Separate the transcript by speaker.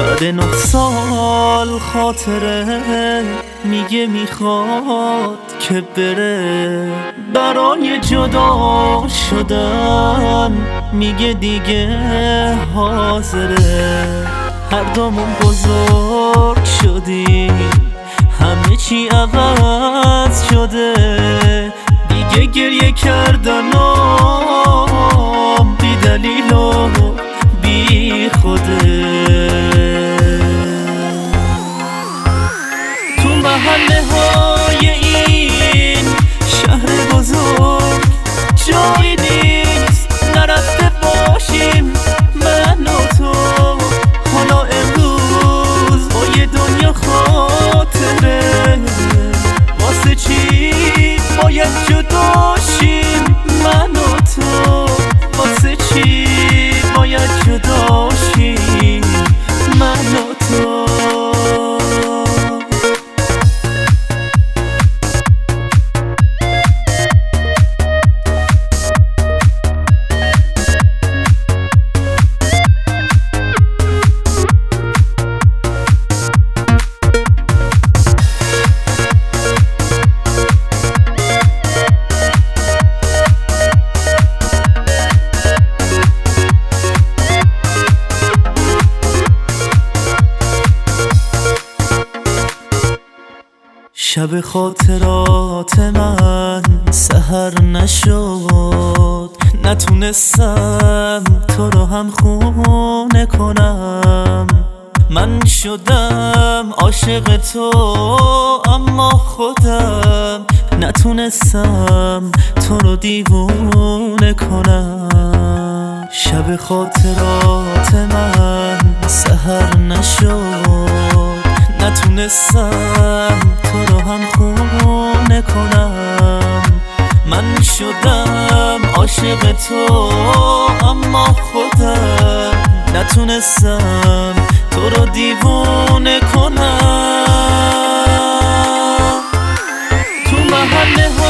Speaker 1: بعد 9 سال خاطره میگه میخواد که بره، برای جدا شدن میگه دیگه حاضره. هر دومون بزرگ شدیم، همه چی عوض شده، دیگه گریه کردنم بی دلیل و بی خوده. تو محله های این شهر بزرگ جایی نیست نرفته باشیم من و تو. حالا امروز با یه دنیا خاطره، واسه چی باید جدا شیم من و تو؟ واسه چی باید جدا شیم من و تو؟ شب خاطرات من سحر نشد، نتونستم تو رو هم خونه کنم. من شدم عاشق تو اما خودم نتونستم تو رو دیوونه کنم. شب خاطرات من سحر نشد، نتونستم تو رو هم خونه کنم. من شدم عاشق تو اما خودم نتونستم تو رو دیوونه کنم. تو محله